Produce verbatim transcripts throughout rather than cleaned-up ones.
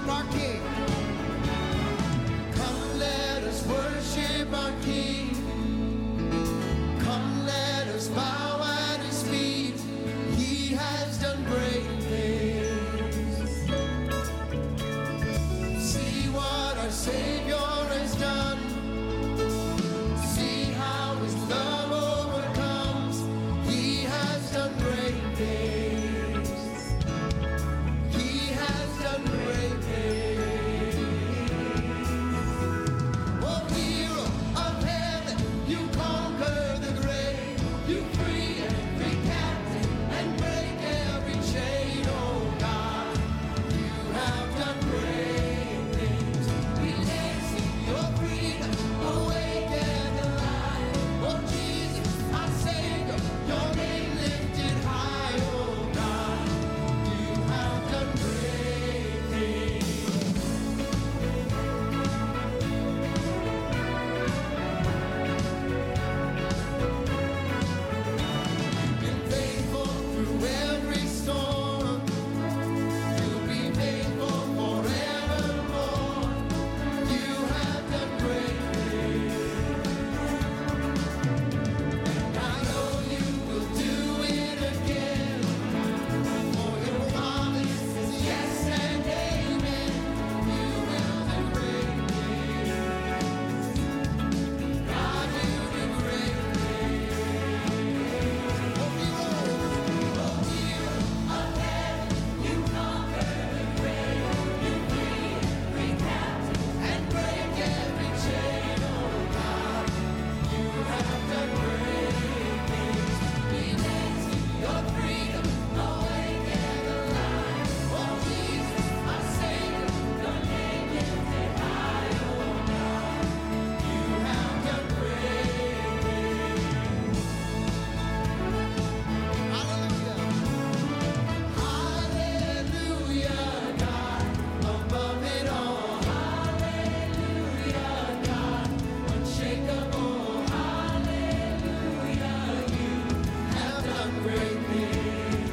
worship our King. Come, let us worship our King. Come, let us bow at his feet. He has done great things. See what our Savior has done. See how his love overcomes. He has done great things. He has done great things. Oh, hero of heaven, you conquer the grave. You free every captive and break every chain. Oh God, you have done great things. We dance in your freedom, awaken the light. Oh Jesus, our Savior, your name lifted high. Oh God, you have done great things. Been faithful through every storm. You'll be faithful forevermore. You have done great things. And I know you will do it again. For your promise is yes and amen. You will do great things. God, you do great things. Oh, hero, oh, hero of heaven, you conquer the grave. You free every captive and break every chain. Oh God, you have done great things. We dance in your freedom, awaken the light. Oh Jesus, our Savior, your name lifted high. Oh God, you have done great things. Hallelujah. Hallelujah, God, above it all. Hallelujah, God, unshakable. Hallelujah, you have done great things.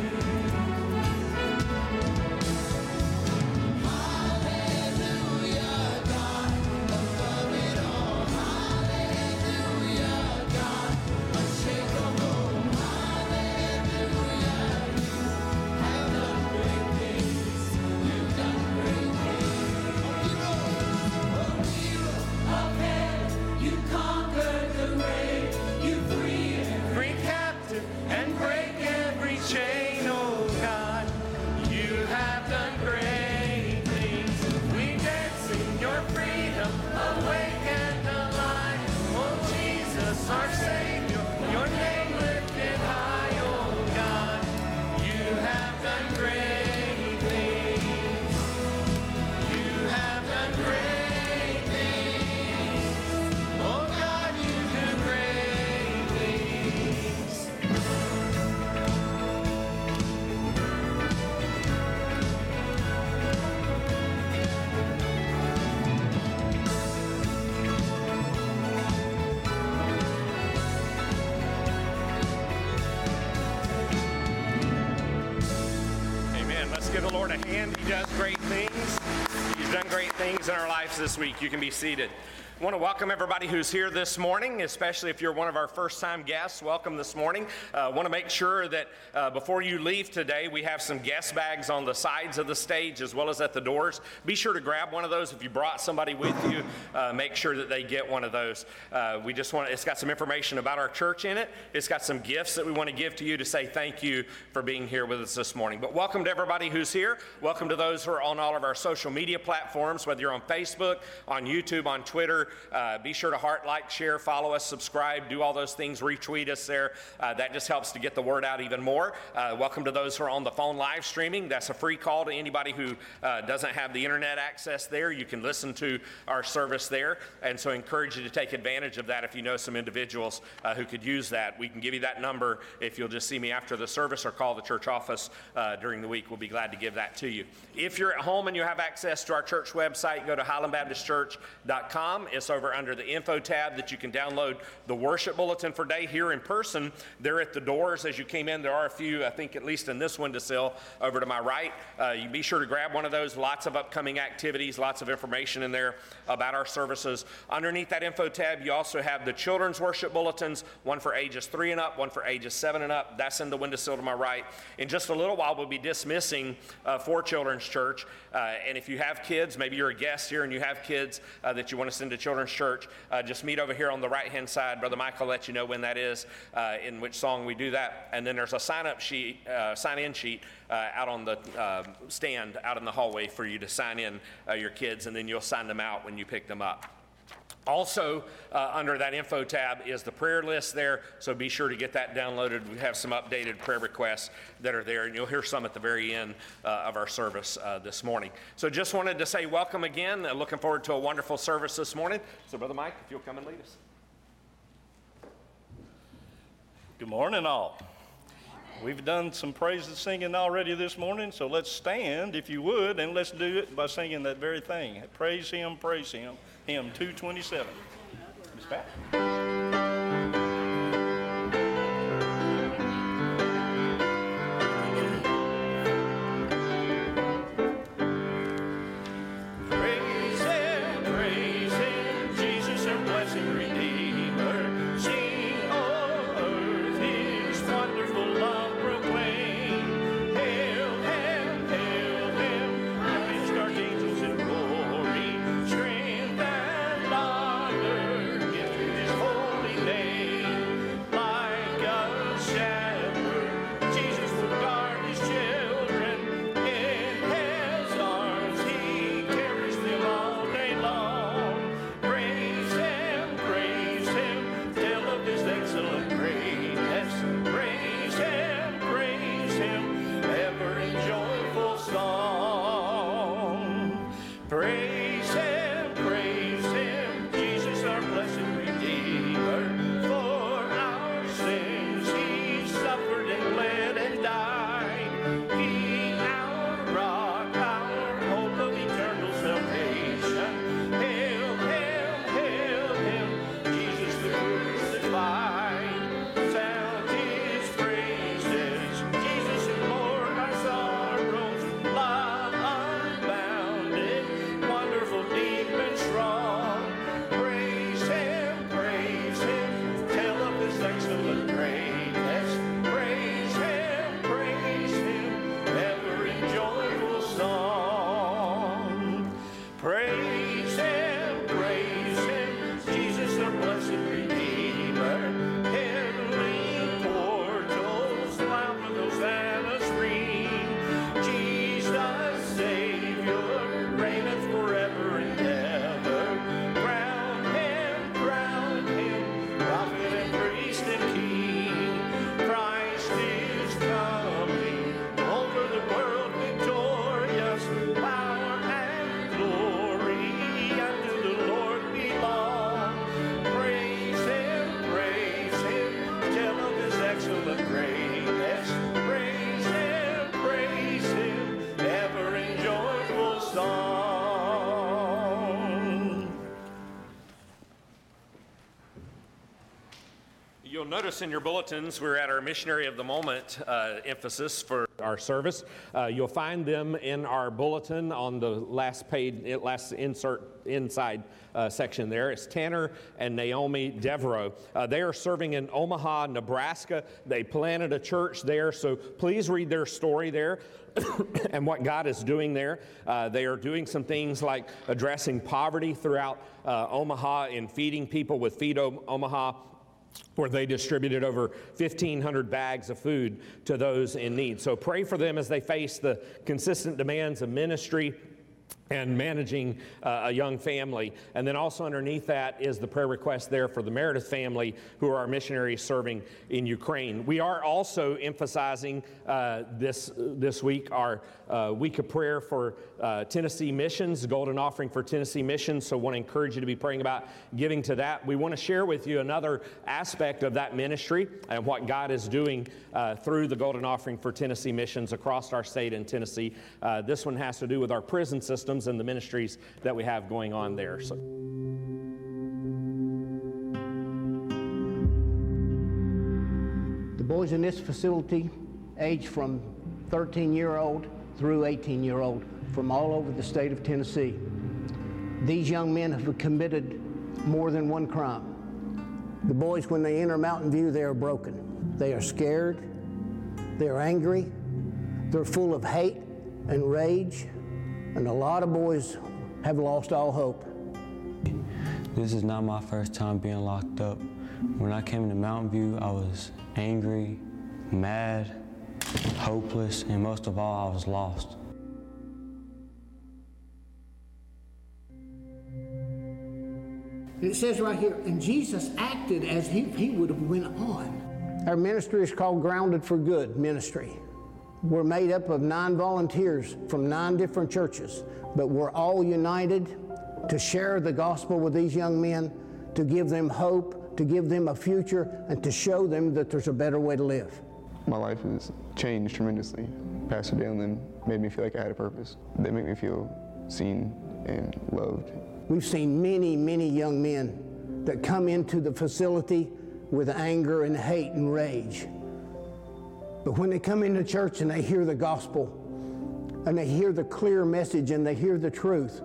Hallelujah, God, above it all. Hallelujah, God, unshakable. Hallelujah, you have done great things. You've done great things. Oh, hero of heaven, you conquered the grave. You free every captive and break every chain. Oh God, you have done great things. We dance in your freedom, awaken the light. Oh Jesus, our Savior, your name lifted high. Oh God, you have done great things. You have done great things. Oh God, you do great things. Amen. Let's give the Lord a hand. He does great things. He's done great things in our lives this week. You can be seated. I want to welcome everybody who's here this morning, especially if you're one of our first-time guests. Welcome this morning. I uh, want to make sure that uh, before you leave today, we have some guest bags on the sides of the stage as well as at the doors. Be sure to grab one of those. If you brought somebody with you, uh, make sure that they get one of those. Uh, we just want it's got some information about our church in it. It's got some gifts that we want to give to you to say thank you for being here with us this morning. But welcome to everybody who's here. Welcome to those who are on all of our social media platforms, whether you're on Facebook, on YouTube, on Twitter. Uh, be sure to heart, like, share, follow us, subscribe, do all those things, retweet us there. Uh, that just helps to get the word out even more. Uh, welcome to those who are on the phone live streaming. That's a free call to anybody who uh, doesn't have the internet access there. You can listen to our service there. And so I encourage you to take advantage of that if you know some individuals uh, who could use that. We can give you that number if you'll just see me after the service or call the church office uh, during the week. We'll be glad to give that to you. If you're at home and you have access to our church website, go to highland baptist church dot com. It's over under the info tab that you can download the worship bulletin for day here in person. They're at the doors as you came in. There are a few, I think at least in this windowsill over to my right. Uh, you be sure to grab one of those. Lots of upcoming activities, lots of information in there about our services. Underneath that info tab, you also have the children's worship bulletins, one for ages three and up, one for ages seven and up. That's in the windowsill to my right. In just a little while, we'll be dismissing uh, for Children's Church. Uh, and if you have kids, maybe you're a guest here and you have kids uh, that you want to send to Children's Church, uh, just meet over here on the right-hand side. Brother Michael will let you know when that is, uh, in which song we do that. And then there's a sign-up sheet, uh, sign-in sheet uh, out on the uh, stand out in the hallway for you to sign in uh, your kids, and then you'll sign them out when you pick them up. Also, uh, under that info tab is the prayer list there, so be sure to get that downloaded. We have some updated prayer requests that are there, and you'll hear some at the very end uh, of our service uh, this morning. So just wanted to say welcome again. Uh, looking forward to a wonderful service this morning. So Brother Mike, if you'll come and lead us. Good morning, all. We've done some praise and singing already this morning, so let's stand, if you would, and let's do it by singing that very thing. Praise Him, praise Him. Hymn two twenty-seven. Miss Pat? Praise Him, praise Him, Jesus our blessed Redeemer. Sing, O earth, His wonderful love proclaim. Hail Him, hail Him, praise archangels in glory. Strength and honor give to His holy name. Like a shepherd, Jesus will guard His children. In His arms He carries them all day long. Praise Him, praise Him, tell of His excellent greatness. Praise Him, praise Him, ever in joyful song. Praise Him, praise Him, Jesus our blessed Redeemer. For our sins He suffered and bled and died. He our rock, our hope of eternal salvation. Hail Him, hail Him, Jesus the crucified. Sound His praises, Jesus who bore our sorrows. Love unbounded, wonderful, deep and strong. Praise Him, praise Him, tell of His excellent greatness. Praise Him, praise Him, ever in joyful song. Praise Him, praise Him, Jesus our blessed Redeemer. Heavenly portals loud with Hosanna's ring. Jesus Savior reigneth forever and ever. Crown Him, crown Him, prophet and priest and king. Christ is coming over the world victorious. Power and glory unto the Lord belong. Praise Him, praise Him, tell of His excellent greatness. Praise Him, praise Him, ever in joyful song. You'll notice in your bulletins we're at our Missionary of the Moment uh, emphasis for our service. Uh, you'll find them in our bulletin on the last page, last insert inside uh, section there. It's Tanner and Naomi Devereaux. Uh, they are serving in Omaha, Nebraska. They planted a church there, so please read their story there and what God is doing there. Uh, they are doing some things like addressing poverty throughout uh, Omaha and feeding people with Feed O- Omaha, where they distributed over fifteen hundred bags of food to those in need. So pray for them as they face the consistent demands of ministry and managing uh, a young family. And then also underneath that is the prayer request there for the Meredith family, who are our missionaries serving in Ukraine. We are also emphasizing uh, this this week our uh, week of prayer for uh, Tennessee Missions, Golden Offering for Tennessee Missions. So I want to encourage you to be praying about giving to that. We want to share with you another aspect of that ministry and what God is doing uh, through the Golden Offering for Tennessee Missions across our state in Tennessee. Uh, this one has to do with our prison systems and the ministries that we have going on there. So. The boys in this facility age from thirteen-year-old through eighteen-year-old from all over the state of Tennessee. These young men have committed more than one crime. The boys, when they enter Mountain View, they are broken. They are scared, they are angry, they're full of hate and rage, and a lot of boys have lost all hope. This is not my first time being locked up. When I came to Mountain View, I was angry, mad, hopeless, and most of all, I was lost. It says right here, and Jesus acted as he, he would have went on. Our ministry is called Grounded for Good Ministry. We're made up of nine volunteers from nine different churches, but we're all united to share the gospel with these young men, to give them hope, to give them a future, and to show them that there's a better way to live. My life has changed tremendously. Pastor Dalen made me feel like I had a purpose. They make me feel seen and loved. We've seen many, many young men that come into the facility with anger and hate and rage. But when they come into church and they hear the gospel, and they hear the clear message and they hear the truth,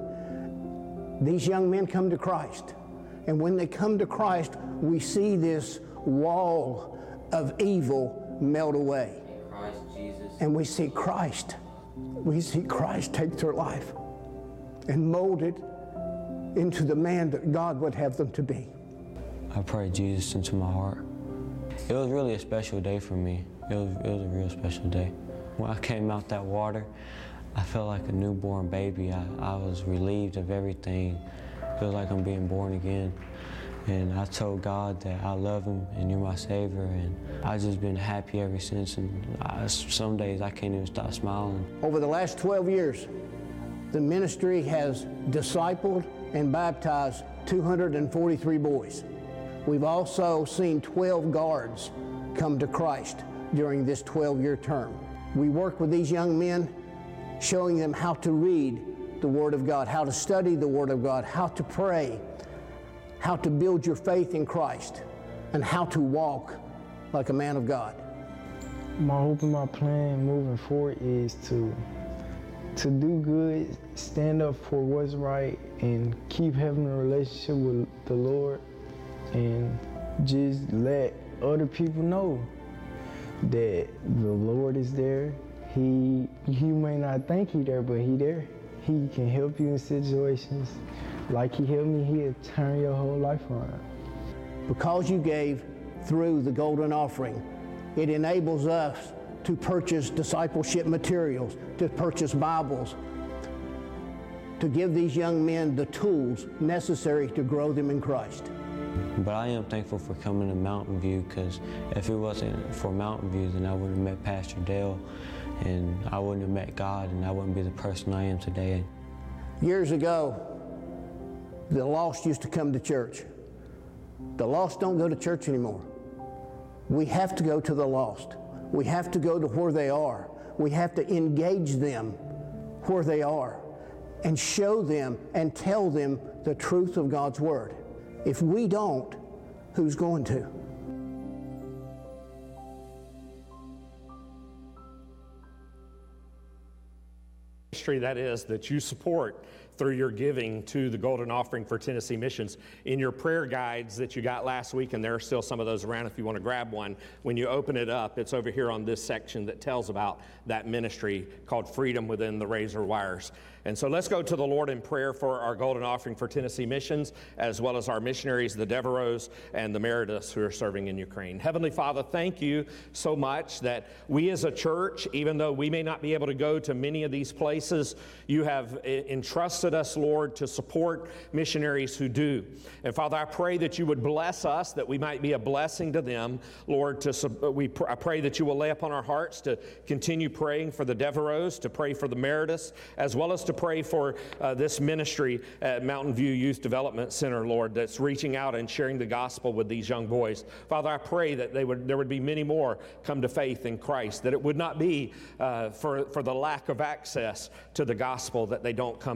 these young men come to Christ. And when they come to Christ, we see this wall of evil melt away. Christ Jesus. And we see Christ. We see Christ take their life and mold it into the man that God would have them to be. I prayed Jesus into my heart. It was really a special day for me. It was, it was a real special day. When I came out that water, I felt like a newborn baby. I, I was relieved of everything. It was like I'm being born again. And I told God that I love him and you're my Savior. And I've just been happy ever since. And I, some days I can't even stop smiling. Over the last twelve years, the ministry has discipled and baptized two hundred forty-three boys. We've also seen twelve guards come to Christ during this twelve-year term. We work with these young men, showing them how to read the Word of God, how to study the Word of God, how to pray, how to build your faith in Christ, and how to walk like a man of God. My hope and my plan moving forward is to to do good, stand up for what's right, and keep having a relationship with the Lord, and just let other people know that the Lord is there. He, you may not think He there, but He there. He can help you in situations like He helped me. He'll turn your whole life around. Because you gave through the golden offering, it enables us to purchase discipleship materials, to purchase Bibles, to give these young men the tools necessary to grow them in Christ. But I am thankful for coming to Mountain View, because if it wasn't for Mountain View, then I wouldn't have met Pastor Dale, and I wouldn't have met God, and I wouldn't be the person I am today. Years ago, the lost used to come to church. The lost don't go to church anymore. We have to go to the lost. We have to go to where they are. We have to engage them where they are and show them and tell them the truth of God's Word. If we don't, who's going to? Ministry that is that you support through your giving to the Golden Offering for Tennessee Missions. In your prayer guides that you got last week, and there are still some of those around if you want to grab one, when you open it up, it's over here on this section that tells about that ministry called Freedom Within the Razor Wires. And so let's go to the Lord in prayer for our Golden Offering for Tennessee Missions, as well as our missionaries, the Devereaux and the Merediths who are serving in Ukraine. Heavenly Father, thank you so much that we as a church, even though we may not be able to go to many of these places, you have entrusted us, Lord, to support missionaries who do. And Father, I pray that you would bless us, that we might be a blessing to them. Lord, to, we, I pray that you will lay upon our hearts to continue praying for the Devereaux, to pray for the Merediths, as well as to pray for uh, this ministry at Mountain View Youth Development Center, Lord, that's reaching out and sharing the gospel with these young boys. Father, I pray that they would, there would be many more come to faith in Christ, that it would not be uh, for, for the lack of access to the gospel that they don't come to faith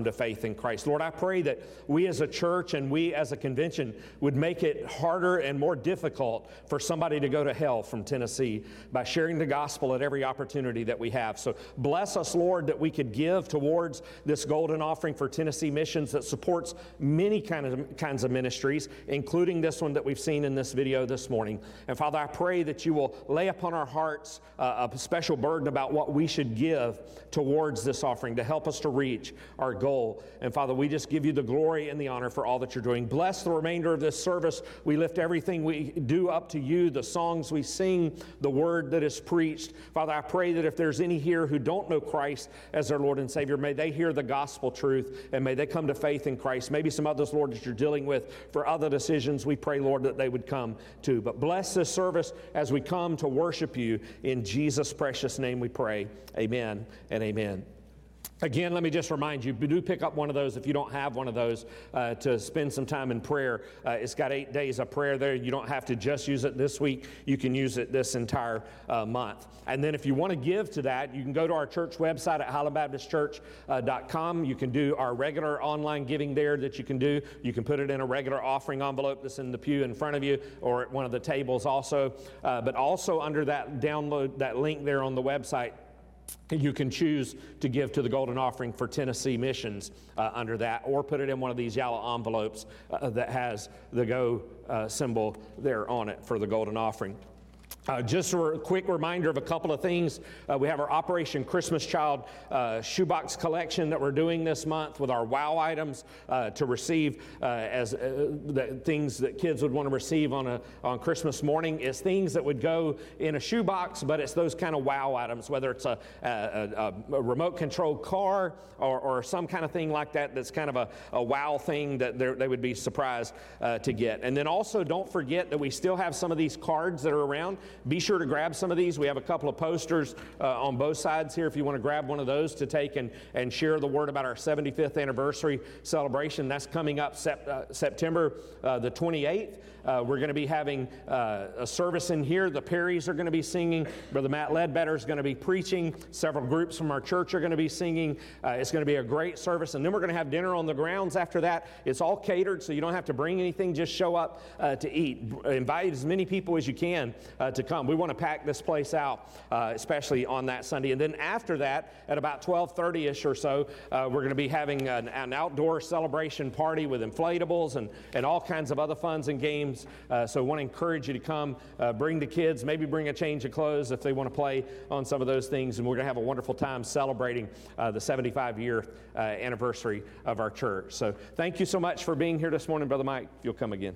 faith in Christ. Lord, I pray that we as a church and we as a convention would make it harder and more difficult for somebody to go to hell from Tennessee by sharing the gospel at every opportunity that we have. So bless us, Lord, that we could give towards this golden offering for Tennessee Missions that supports many kind of, kinds of ministries, including this one that we've seen in this video this morning. And Father, I pray that you will lay upon our hearts uh, a special burden about what we should give towards this offering to help us to reach our goal. And Father, we just give you the glory and the honor for all that you're doing. Bless the remainder of this service. We lift everything we do up to you, the songs we sing, the word that is preached. Father, I pray that if there's any here who don't know Christ as their Lord and Savior, may they hear the gospel truth and may they come to faith in Christ. Maybe some others, Lord, that you're dealing with for other decisions, we pray, Lord, that they would come too. But bless this service as we come to worship you. In Jesus' precious name we pray. Amen and amen. Again, let me just remind you, do pick up one of those if you don't have one of those uh, to spend some time in prayer. Uh, it's got eight days of prayer there. You don't have to just use it this week. You can use it this entire uh, month. And then if you want to give to that, you can go to our church website at highland baptist church dot com. You can do our regular online giving there that you can do. You can put it in a regular offering envelope that's in the pew in front of you or at one of the tables also. Uh, but also under that download, that link there on the website, you can choose to give to the Golden Offering for Tennessee Missions uh, under that, or put it in one of these yellow envelopes uh, that has the Go uh, symbol there on it for the Golden Offering. Uh, just a re- quick reminder of a couple of things. Uh, we have our Operation Christmas Child uh, shoebox collection that we're doing this month with our WOW items uh, to receive uh, as uh, the things that kids would want to receive on a on Christmas morning. Is things that would go in a shoebox, but it's those kind of WOW items, whether it's a, a, a, a remote controlled car or, or some kind of thing like that that's kind of a, a WOW thing that they would be surprised uh, to get. And then also don't forget that we still have some of these cards that are around. Be sure to grab some of these. We have a couple of posters uh, on both sides here if you want to grab one of those to take and, and share the word about our seventy-fifth anniversary celebration. That's coming up sep- uh, September uh, the twenty-eighth. Uh, we're going to be having uh, a service in here. The Perrys are going to be singing. Brother Matt Ledbetter is going to be preaching. Several groups from our church are going to be singing. Uh, it's going to be a great service. And then we're going to have dinner on the grounds after that. It's all catered, so you don't have to bring anything. Just show up uh, to eat. Invite as many people as you can uh, to come. We want to pack this place out, uh, especially on that Sunday. And then after that, at about twelve thirty-ish or so, uh, we're going to be having an, an outdoor celebration party with inflatables and, and all kinds of other funs and games. Uh, so I want to encourage you to come, uh, bring the kids, maybe bring a change of clothes if they want to play on some of those things. And we're going to have a wonderful time celebrating uh, the seventy-five year uh, anniversary of our church. So thank you so much for being here this morning, Brother Mike. You'll come again.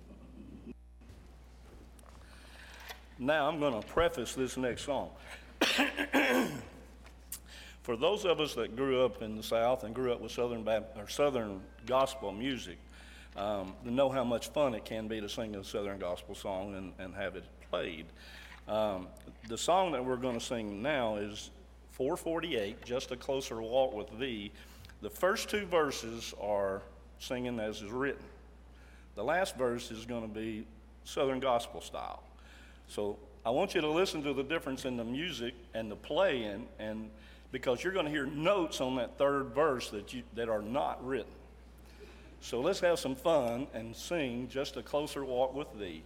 Now I'm going to preface this next song. For those of us that grew up in the South and grew up with Southern Baptist, or Southern gospel music, um, to know how much fun it can be to sing a Southern gospel song and, and have it played. Um, the song that we're going to sing now is four forty-eight, Just a Closer Walk with Thee. The first two verses are singing as is written. The last verse is going to be Southern gospel style. So I want you to listen to the difference in the music and the playing, and because you're going to hear notes on that third verse that you that are not written. So let's have some fun and sing Just a Closer Walk with Thee.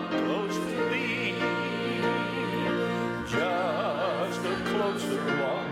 Just a closer walk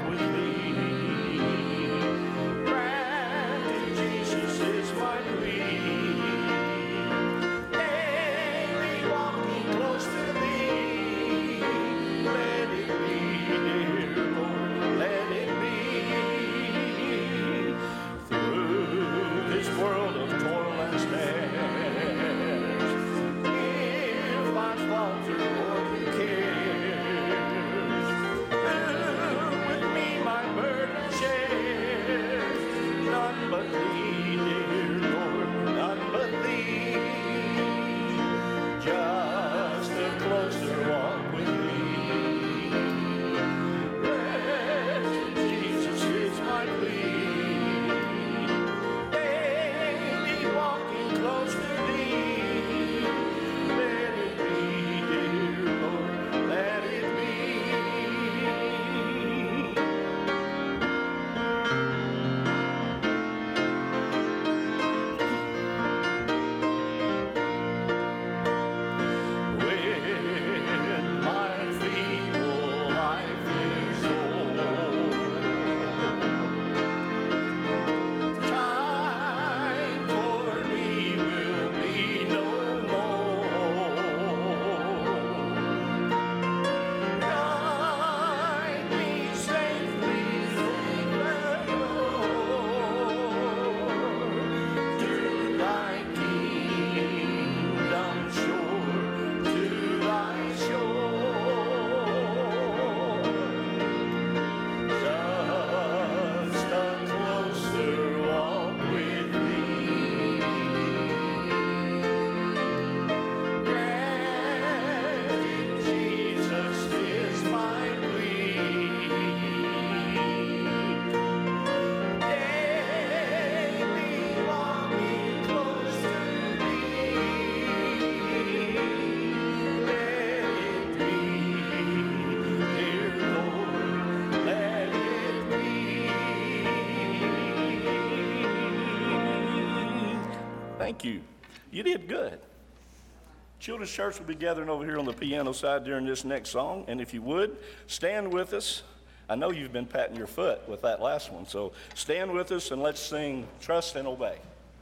thank you. You did good. Children's Church will be gathering over here on the piano side during this next song, and if you would, stand with us. I know you've been patting your foot with that last one, so stand with us and let's sing Trust and Obey.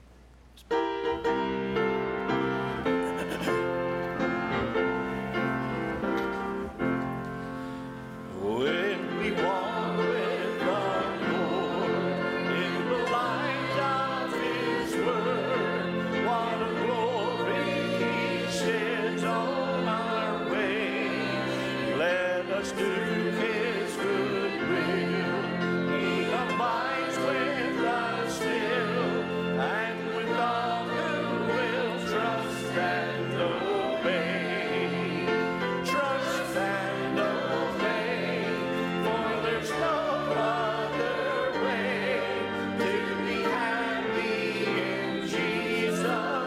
When we walk with the Lord in the light of His word, what a glory He sheds on our way. Let us do His good will. He abides with us still, and with all who will trust and obey. Trust and obey, for there's no other way to be happy in Jesus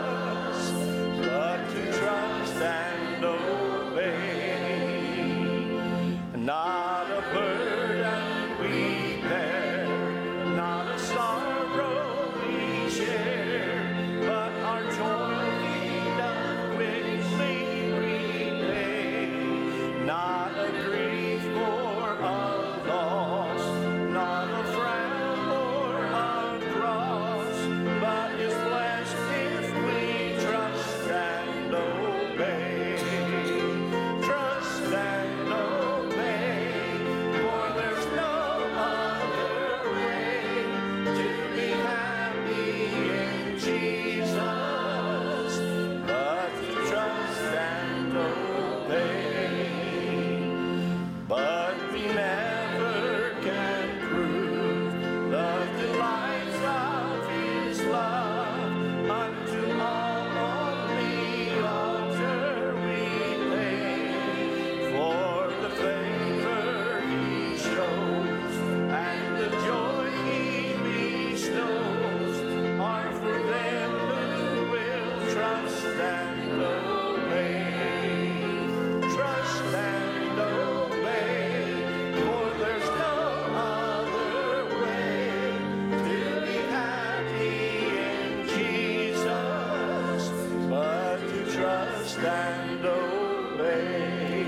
but to trust and obey. Not a burden we bear, not a sorrow we share, but our joy He doth quickly repay. Not a grief or a loss, not a frown or a cross, but is blessed if we trust and obey. Trust and obey, for there's no other way to be happy in Jesus but to trust and obey. But we never can prove the delights of His love unto all on the altar we lay. For the favor He shows and the joy He bestows are for them who will trust and obey. Trust and obey, for there's no other way to be happy in Jesus but to trust and obey.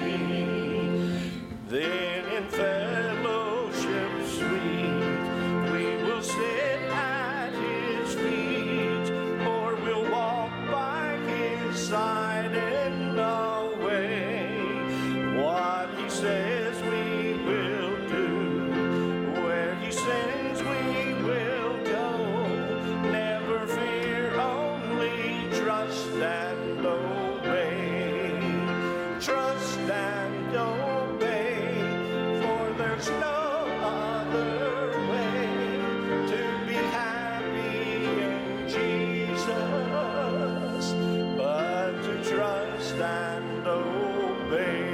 Then in fellowship sweet we will sit at His feet, or we'll walk by His side and away. What He says we will do, where He sends we will go. Never fear, only trust and obey. Trust and obey, for there's no other way to be happy in Jesus but to trust and obey.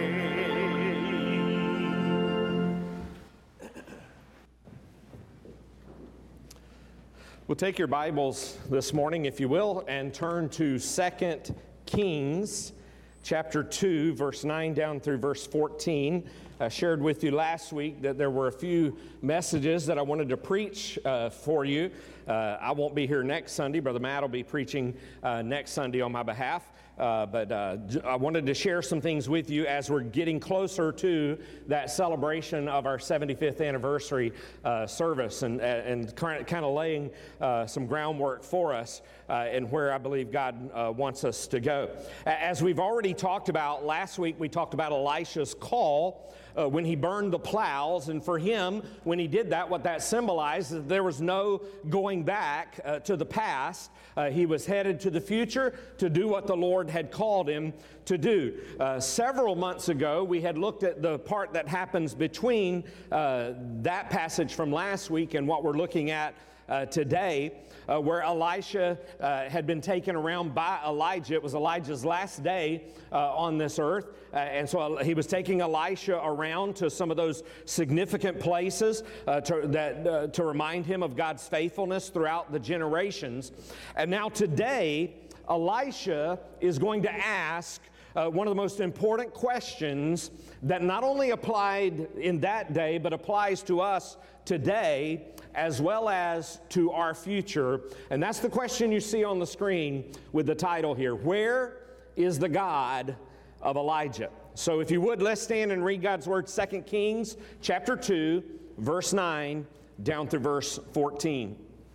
We'll take your Bibles this morning, if you will, and turn to Second Kings chapter two, verse nine down through verse fourteen. I shared with you last week that there were a few messages that I wanted to preach uh, for you. Uh, I won't be here next Sunday. Brother Matt will be preaching uh, next Sunday on my behalf. Uh, but uh, I wanted to share some things with you as we're getting closer to that celebration of our seventy-fifth anniversary uh, service, and, and kind of laying uh, some groundwork for us uh, and where I believe God uh, wants us to go. As we've already talked about, last week we talked about Elisha's call uh, when he burned the plows, and for him, when he did that, what that symbolized is there was no going back uh, to the past. Uh, he was headed to the future to do what the Lord had called him to do. Uh, several months ago, we had looked at the part that happens between uh, that passage from last week and what we're looking at uh, today, uh, where Elisha uh, had been taken around by Elijah. It was Elijah's last day uh, on this earth, uh, and so he was taking Elisha around to some of those significant places uh, to, that, uh, to remind him of God's faithfulness throughout the generations. And now today, Elisha is going to ask Uh, one of the most important questions that not only applied in that day, but applies to us today as well as to our future. And that's the question you see on the screen with the title here. Where is the God of Elijah? So if you would, let's stand and read God's Word, Second Kings chapter two, verse nine, down through verse fourteen.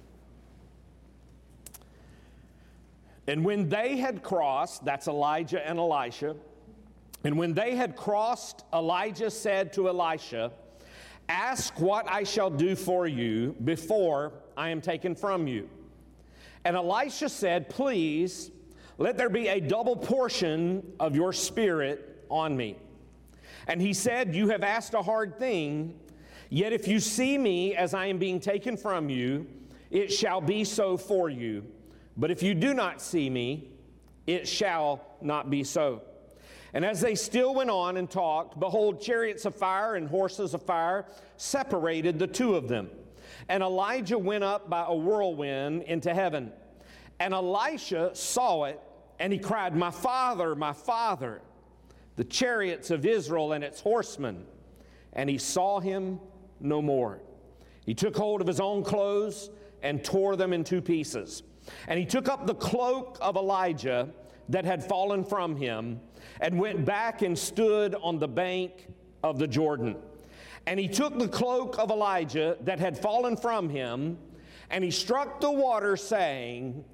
And when they had crossed, that's Elijah and Elisha, and when they had crossed, Elijah said to Elisha, ask what I shall do for you before I am taken from you. And Elisha said, please, let there be a double portion of your spirit on me. And he said, you have asked a hard thing, yet if you see me as I am being taken from you, it shall be so for you. But if you do not see me, it shall not be so. And as they still went on and talked, behold, chariots of fire and horses of fire separated the two of them. And Elijah went up by a whirlwind into heaven. And Elisha saw it, and he cried, my father, my father, the chariots of Israel and its horsemen. And he saw him no more. He took hold of his own clothes and tore them in two pieces. And he took up the cloak of Elijah that had fallen from him and went back and stood on the bank of the Jordan. And he took the cloak of Elijah that had fallen from him, and he struck the water, saying,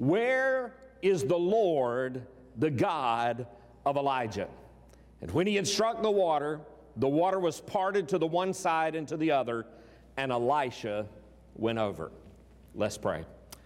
where is the Lord, the God of Elijah? And when he had struck the water, the water was parted to the one side and to the other, and Elisha went over. Let's pray.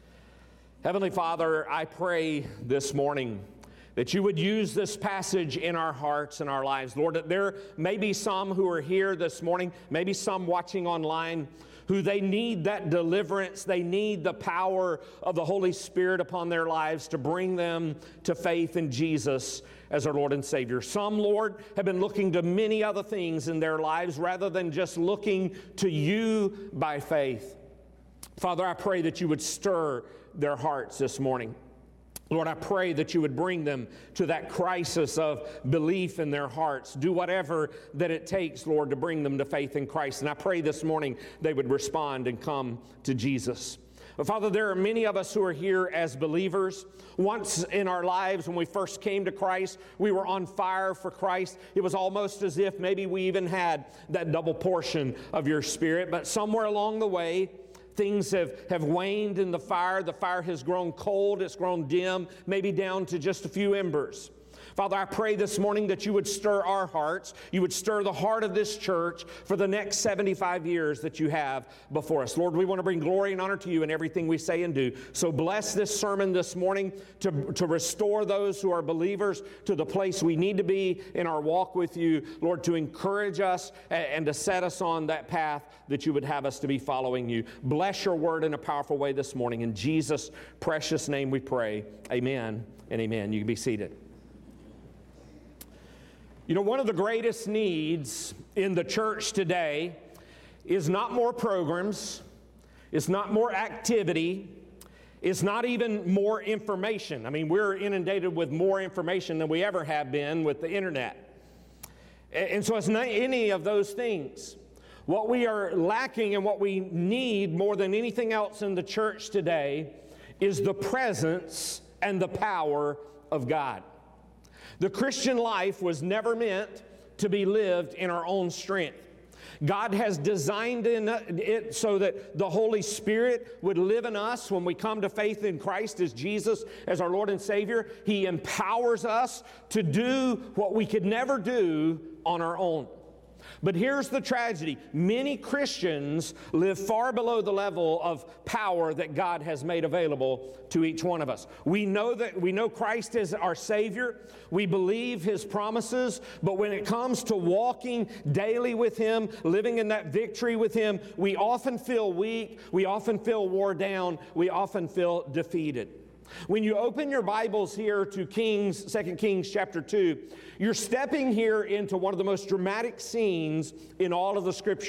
Heavenly Father, I pray this morning that you would use this passage in our hearts and our lives. Lord, that there may be some who are here this morning, maybe some watching online, who they need that deliverance. They need the power of the Holy Spirit upon their lives to bring them to faith in Jesus as our Lord and Savior. Some, Lord, have been looking to many other things in their lives rather than just looking to you by faith. Father, I pray that you would stir their hearts this morning. Lord, I pray that you would bring them to that crisis of belief in their hearts. Do whatever that it takes, Lord, to bring them to faith in Christ. And I pray this morning they would respond and come to Jesus. But Father, there are many of us who are here as believers. Once in our lives, when we first came to Christ, we were on fire for Christ. It was almost as if maybe we even had that double portion of your Spirit. But somewhere along the way, things have, have waned in the fire. The fire has grown cold. It's grown dim, maybe down to just a few embers. Father, I pray this morning that you would stir our hearts. You would stir the heart of this church for the next seventy-five years that you have before us. Lord, we want to bring glory and honor to you in everything we say and do. So bless this sermon this morning to, to restore those who are believers to the place we need to be in our walk with you. Lord, to encourage us and, and to set us on that path that you would have us to be following you. Bless your word in a powerful way this morning. In Jesus' precious name we pray. Amen and amen. You can be seated. You know, one of the greatest needs in the church today is not more programs, it's not more activity, it's not even more information. I mean, we're inundated with more information than we ever have been with the internet. And so it's not any of those things. What we are lacking and what we need more than anything else in the church today is the presence and the power of God. The Christian life was never meant to be lived in our own strength. God has designed it so that the Holy Spirit would live in us when we come to faith in Christ as Jesus, as our Lord and Savior. He empowers us to do what we could never do on our own. But here's the tragedy. Many Christians live far below the level of power that God has made available to each one of us. We know that we know Christ is our Savior. We believe His promises. But when it comes to walking daily with Him, living in that victory with Him, we often feel weak. We often feel worn down. We often feel defeated. When you open your Bibles here to Kings, Second Kings chapter two, you're stepping here into one of the most dramatic scenes in all of the Scripture.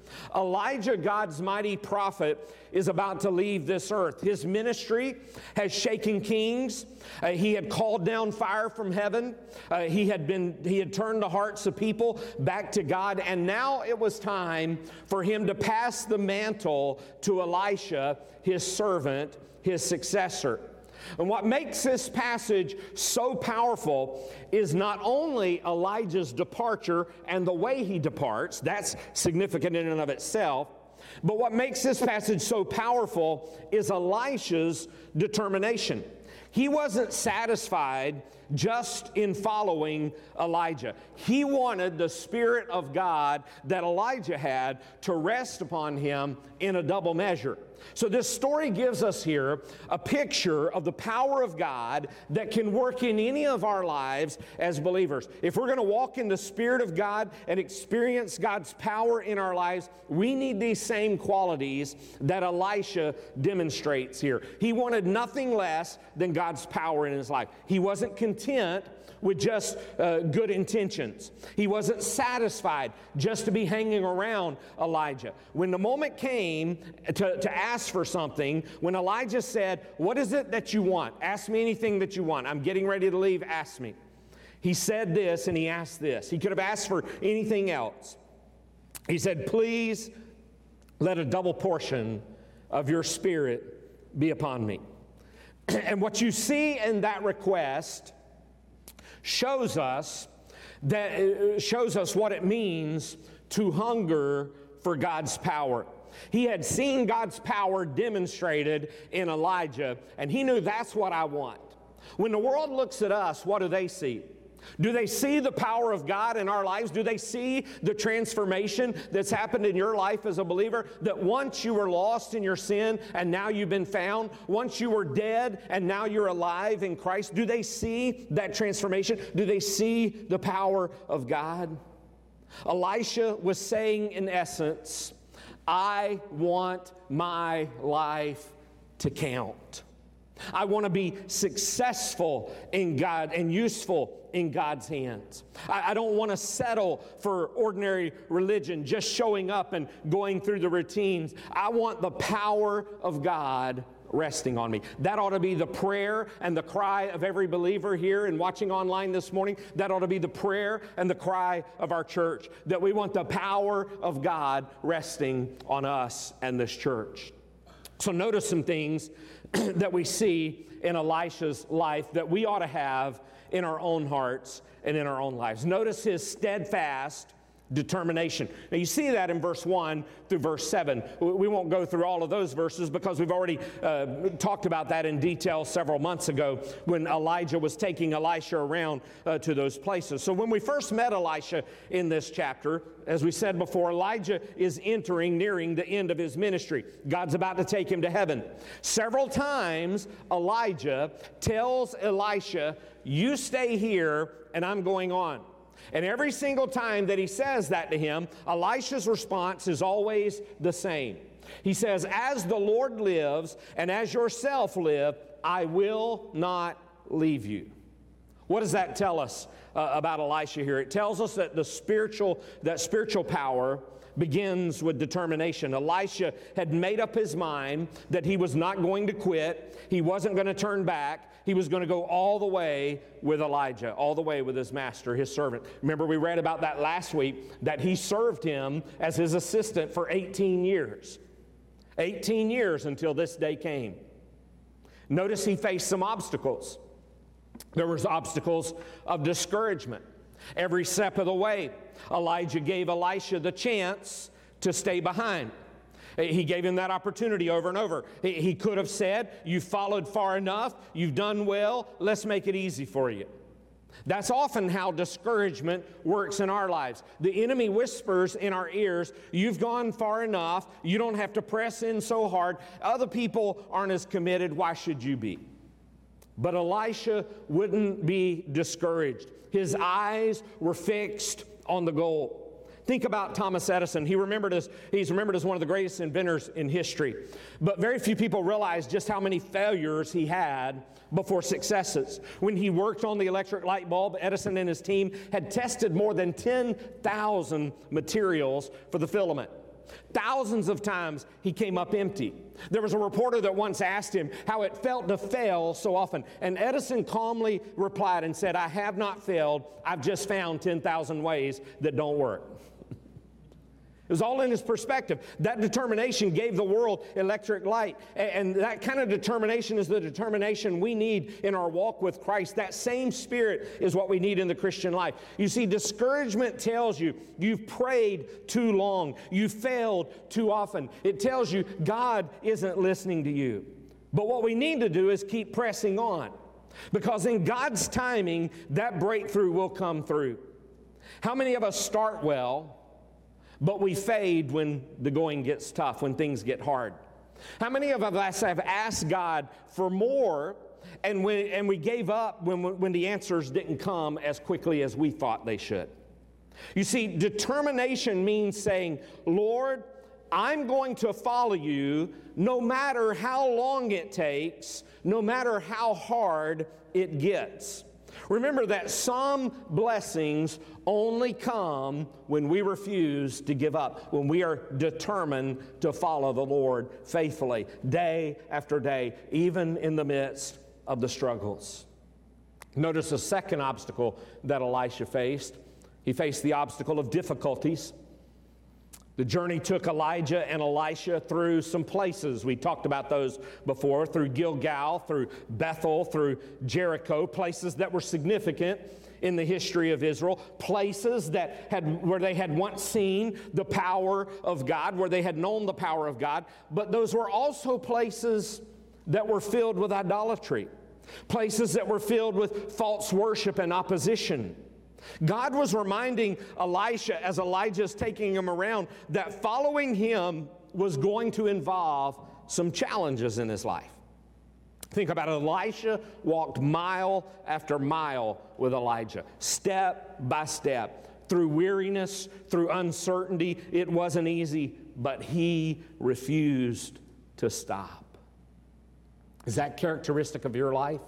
Elijah, God's mighty prophet, is about to leave this earth. His ministry has shaken kings. Uh, he had called down fire from heaven. Uh, he had been, he had turned the hearts of people back to God. And now it was time for him to pass the mantle to Elisha, his servant, his successor. And what makes this passage so powerful is not only Elijah's departure and the way he departs, that's significant in and of itself, but what makes this passage so powerful is Elisha's determination. He wasn't satisfied just in following Elijah. He wanted the Spirit of God that Elijah had to rest upon him in a double measure. So this story gives us here a picture of the power of God that can work in any of our lives as believers. If we're going to walk in the Spirit of God and experience God's power in our lives, we need these same qualities that Elisha demonstrates here. He wanted nothing less than God's power in his life. He wasn't content with just uh, good intentions. He wasn't satisfied just to be hanging around Elijah. When the moment came to, to ask for something, when Elijah said, "What is it that you want? Ask me anything that you want. I'm getting ready to leave. Ask me." He said this and he asked this. He could have asked for anything else. He said, "Please let a double portion of your Spirit be upon me." And what you see in that request shows us that shows us what it means to hunger for God's power. He had seen God's power demonstrated in Elijah, and he knew that's what I want. When the world looks at us, what do they see? Do they see the power of God in our lives? Do they see the transformation that's happened in your life as a believer? That once you were lost in your sin and now you've been found. Once you were dead and now you're alive in Christ. Do they see that transformation? Do they see the power of God? Elisha was saying in essence, I want my life to count. I want to be successful in God and useful in God's hands. I, I don't want to settle for ordinary religion, just showing up and going through the routines. I want the power of God resting on me. That ought to be the prayer and the cry of every believer here and watching online this morning. That ought to be the prayer and the cry of our church, that we want the power of God resting on us and this church. So notice some things that we see in Elisha's life that we ought to have in our own hearts and in our own lives. Notice his steadfast determination. Now you see that in verse one through verse seven. We won't go through all of those verses because we've already uh, talked about that in detail several months ago when Elijah was taking Elisha around uh, to those places. So when we first met Elisha in this chapter, as we said before, Elijah is entering, nearing the end of his ministry. God's about to take him to heaven. Several times Elijah tells Elisha, "You stay here and I'm going on." And every single time that he says that to him, Elisha's response is always the same. He says, "As the Lord lives and as yourself live, I will not leave you." What does that tell us uh, about Elisha here? It tells us that the spiritual, that spiritual power begins with determination. Elisha had made up his mind that he was not going to quit. He wasn't going to turn back. He was going to go all the way with Elijah, all the way with his master, his servant. Remember, we read about that last week, that he served him as his assistant for eighteen years. eighteen years until this day came. Notice he faced some obstacles. There was obstacles of discouragement. Every step of the way, Elijah gave Elisha the chance to stay behind. He gave him that opportunity over and over. He could have said, "You followed far enough, you've done well, let's make it easy for you." That's often how discouragement works in our lives. The enemy whispers in our ears, "You've gone far enough, you don't have to press in so hard, other people aren't as committed, why should you be?" But Elisha wouldn't be discouraged. His eyes were fixed on the goal. Think about Thomas Edison. He remembered as, he's remembered as one of the greatest inventors in history. But very few people realize just how many failures he had before successes. When he worked on the electric light bulb, Edison and his team had tested more than ten thousand materials for the filament. Thousands of times he came up empty. There was a reporter that once asked him how it felt to fail so often. And Edison calmly replied and said, I have not failed. I've just found ten thousand ways that don't work. It was all in his perspective. That determination gave the world electric light. And that kind of determination is the determination we need in our walk with Christ. That same spirit is what we need in the Christian life. You see, discouragement tells you you've prayed too long. You failed too often. It tells you God isn't listening to you. But what we need to do is keep pressing on. Because in God's timing, that breakthrough will come through. How many of us start well, but we fade when the going gets tough, when things get hard? How many of us have asked God for more, and we, and we gave up when, when the answers didn't come as quickly as we thought they should? You see, determination means saying, Lord, I'm going to follow you no matter how long it takes, no matter how hard it gets. Remember that some blessings only come when we refuse to give up, when we are determined to follow the Lord faithfully, day after day, even in the midst of the struggles. Notice the second obstacle that Elisha faced. He faced the obstacle of difficulties. The journey took Elijah and Elisha through some places. We talked about those before, through Gilgal, through Bethel, through Jericho, places that were significant in the history of Israel, places that had where they had once seen the power of God, where they had known the power of God, but those were also places that were filled with idolatry, places that were filled with false worship and opposition. God was reminding Elisha, as Elijah's taking him around, that following him was going to involve some challenges in his life. Think about it. Elisha walked mile after mile with Elijah, step by step, through weariness, through uncertainty. It wasn't easy, but he refused to stop. Is that characteristic of your life?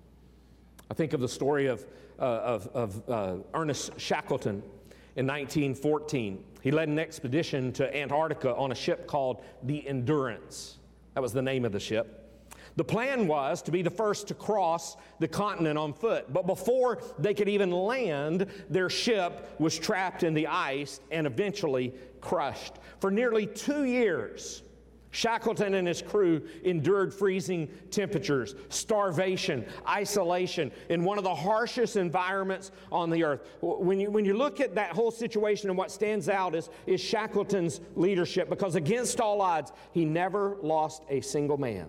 I think of the story of Uh, of, of uh, Ernest Shackleton in nineteen fourteen. He led an expedition to Antarctica on a ship called the Endurance. That was the name of the ship. The plan was to be the first to cross the continent on foot. But before they could even land, their ship was trapped in the ice and eventually crushed. For nearly two years, Shackleton and his crew endured freezing temperatures, starvation, isolation in one of the harshest environments on the earth. When you, when you look at that whole situation, and what stands out is, is Shackleton's leadership, because against all odds, he never lost a single man.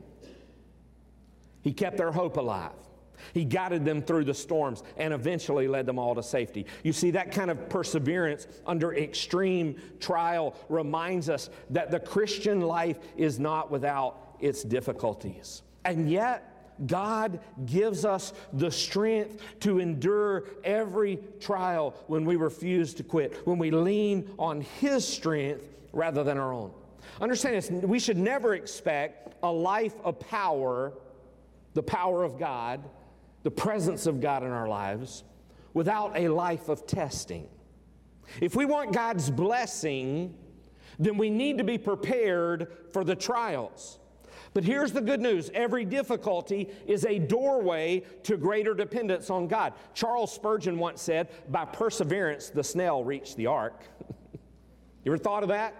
He kept their hope alive. He guided them through the storms and eventually led them all to safety. You see, that kind of perseverance under extreme trial reminds us that the Christian life is not without its difficulties. And yet, God gives us the strength to endure every trial when we refuse to quit, when we lean on His strength rather than our own. Understand this, we should never expect a life of power, the power of God, the presence of God in our lives, without a life of testing. If we want God's blessing, then we need to be prepared for the trials. But here's the good news. Every difficulty is a doorway to greater dependence on God. Charles Spurgeon once said, by perseverance, the snail reached the ark. You ever thought of that?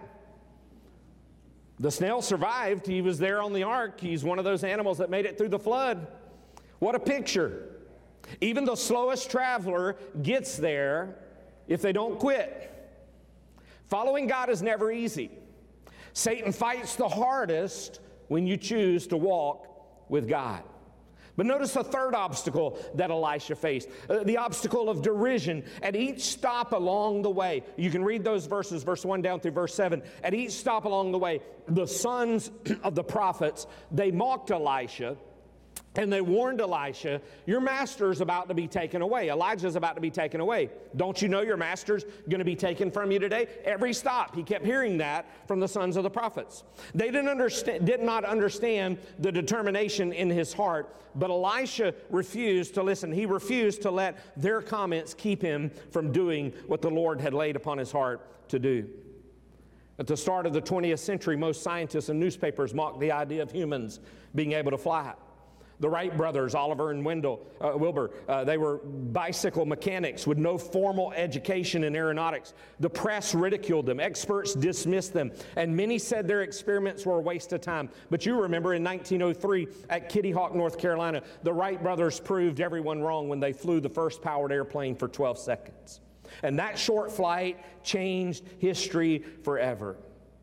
The snail survived. He was there on the ark. He's one of those animals that made it through the flood. What a picture. Even the slowest traveler gets there if they don't quit. Following God is never easy. Satan fights the hardest when you choose to walk with God. But notice the third obstacle that Elisha faced, uh, the obstacle of derision. At each stop along the way, you can read those verses, verse one down through verse seven. At each stop along the way, the sons of the prophets, they mocked Elisha, and they warned Elisha, your master's about to be taken away. Elijah's about to be taken away. Don't you know your master's going to be taken from you today? Every stop, he kept hearing that from the sons of the prophets. They didn't understand, did not understand the determination in his heart, but Elisha refused to listen. He refused to let their comments keep him from doing what the Lord had laid upon his heart to do. At the start of the twentieth century, most scientists and newspapers mocked the idea of humans being able to fly. The Wright brothers, Oliver and Wendell, uh, Wilbur, uh, they were bicycle mechanics with no formal education in aeronautics. The press ridiculed them. Experts dismissed them. And many said their experiments were a waste of time. But you remember in nineteen oh three at Kitty Hawk, North Carolina, the Wright brothers proved everyone wrong when they flew the first powered airplane for twelve seconds. And that short flight changed history forever.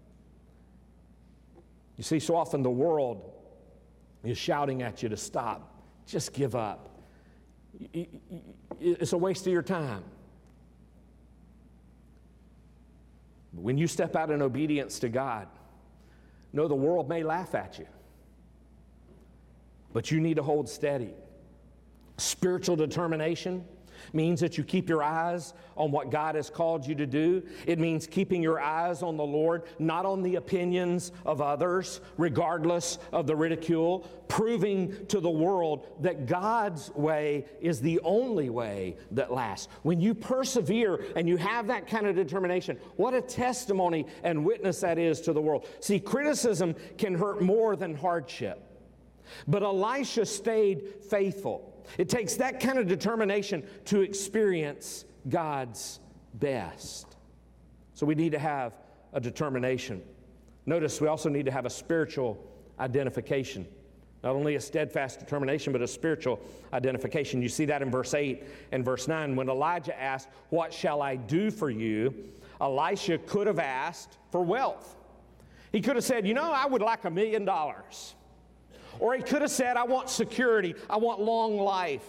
You see, so often the world is shouting at you to stop. Just give up. It's a waste of your time. But when you step out in obedience to God, know the world may laugh at you, but you need to hold steady. Spiritual determination means that you keep your eyes on what God has called you to do. It means keeping your eyes on the Lord, not on the opinions of others, regardless of the ridicule, proving to the world that God's way is the only way that lasts. When you persevere and you have that kind of determination, what a testimony and witness that is to the world. See, criticism can hurt more than hardship, but Elisha stayed faithful. It takes that kind of determination to experience God's best. So we need to have a determination. Notice we also need to have a spiritual identification. Not only a steadfast determination, but a spiritual identification. You see that in verse eight and verse nine. When Elijah asked, "What shall I do for you?" Elisha could have asked for wealth. He could have said, "You know, I would like a million dollars." Or he could have said, "I want security, I want long life."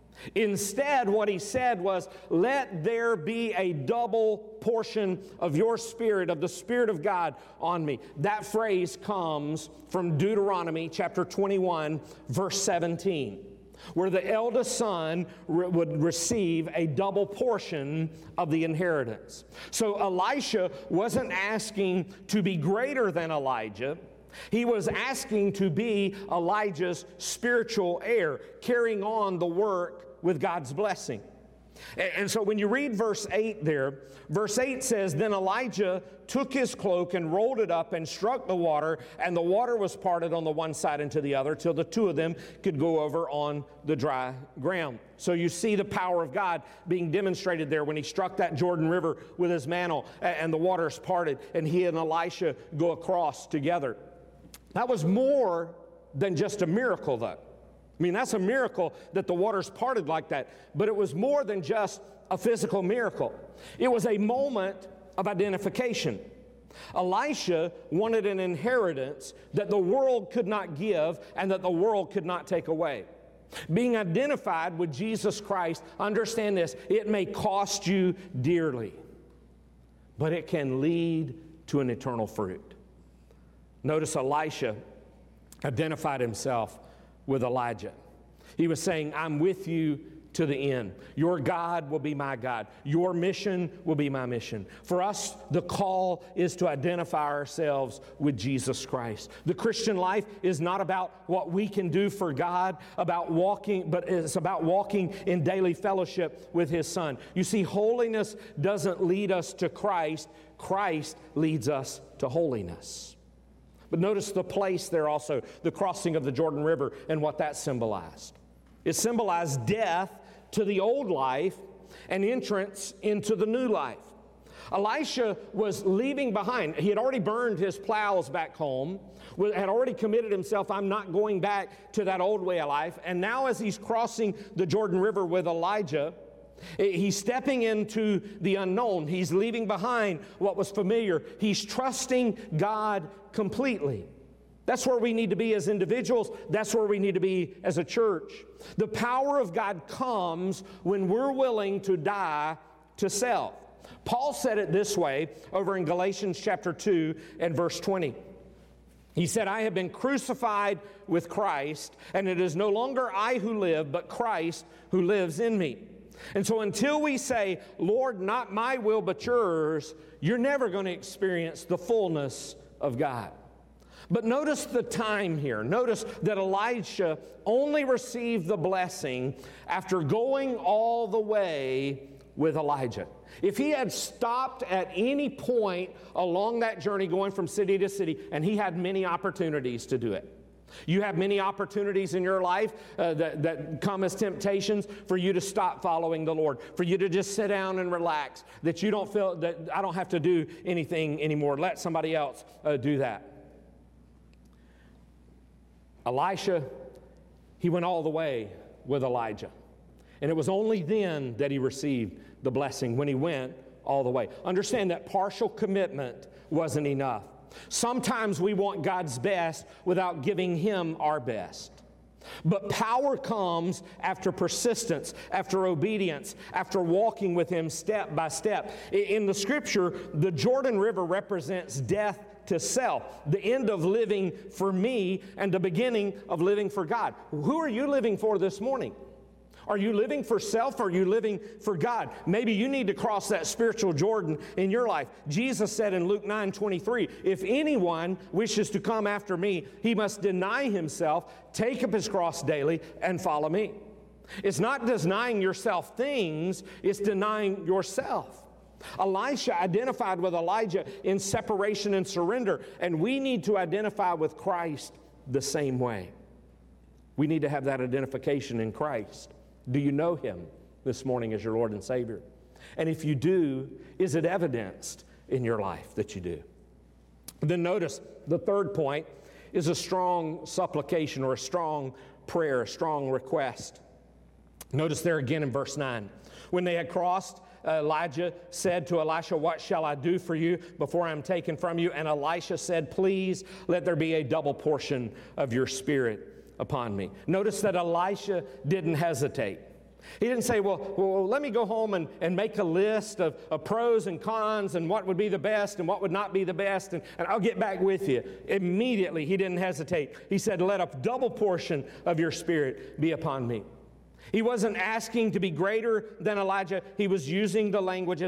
Instead, what he said was, "Let there be a double portion of your spirit, of the Spirit of God on me." That phrase comes from Deuteronomy chapter twenty-one, verse seventeen, where the eldest son re- would receive a double portion of the inheritance. So Elisha wasn't asking to be greater than Elijah. He was asking to be Elijah's spiritual heir, carrying on the work with God's blessing. And so when you read verse eight there, verse eight says, "Then Elijah took his cloak and rolled it up and struck the water, and the water was parted on the one side and to the other, till the two of them could go over on the dry ground." So you see the power of God being demonstrated there when he struck that Jordan River with his mantle, and the waters parted, and he and Elisha go across together. That was more than just a miracle, though. I mean, that's a miracle that the waters parted like that, but it was more than just a physical miracle. It was a moment of identification. Elisha wanted an inheritance that the world could not give and that the world could not take away. Being identified with Jesus Christ, understand this, it may cost you dearly, but it can lead to an eternal fruit. Notice Elisha identified himself with Elijah. He was saying, "I'm with you to the end. Your God will be my God. Your mission will be my mission." For us, the call is to identify ourselves with Jesus Christ. The Christian life is not about what we can do for God, about walking, but it's about walking in daily fellowship with His Son. You see, holiness doesn't lead us to Christ. Christ leads us to holiness. But notice the place there also, the crossing of the Jordan River and what that symbolized. It symbolized death to the old life and entrance into the new life. Elisha was leaving behind. He had already burned his plows back home, had already committed himself, "I'm not going back to that old way of life." And now as he's crossing the Jordan River with Elijah, he's stepping into the unknown. He's leaving behind what was familiar. He's trusting God completely. That's where we need to be as individuals. That's where we need to be as a church. The power of God comes when we're willing to die to self. Paul said it this way over in Galatians chapter two and verse twenty. He said, "I have been crucified with Christ, and it is no longer I who live, but Christ who lives in me." And so until we say, "Lord, not my will, but yours," you're never going to experience the fullness of God. But notice the time here. Notice that Elisha only received the blessing after going all the way with Elijah. If he had stopped at any point along that journey going from city to city, and he had many opportunities to do it. You have many opportunities in your life uh, that, that come as temptations for you to stop following the Lord, for you to just sit down and relax, that you don't feel that I don't have to do anything anymore. Let somebody else uh, do that. Elisha, he went all the way with Elijah. And it was only then that he received the blessing, when he went all the way. Understand that partial commitment wasn't enough. Sometimes we want God's best without giving Him our best. But power comes after persistence, after obedience, after walking with Him step by step. In the Scripture, the Jordan River represents death to self, the end of living for me and the beginning of living for God. Who are you living for this morning? Are you living for self or are you living for God? Maybe you need to cross that spiritual Jordan in your life. Jesus said in Luke nine twenty-three, if anyone wishes to come after me, he must deny himself, take up his cross daily, and follow me. It's not denying yourself things, it's denying yourself. Elisha identified with Elijah in separation and surrender, and we need to identify with Christ the same way. We need to have that identification in Christ. Do you know Him this morning as your Lord and Savior? And if you do, is it evidenced in your life that you do? Then notice the third point is a strong supplication or a strong prayer, a strong request. Notice there again in verse nine. When they had crossed, Elijah said to Elisha, what shall I do for you before I am taken from you? And Elisha said, please let there be a double portion of your spirit upon me. Notice that Elisha didn't hesitate. He didn't say, well, well let me go home and, and make a list of, of pros and cons and what would be the best and what would not be the best, and, and I'll get back with you. Immediately, he didn't hesitate. He said, let a double portion of your spirit be upon me. He wasn't asking to be greater than Elijah. He was using the language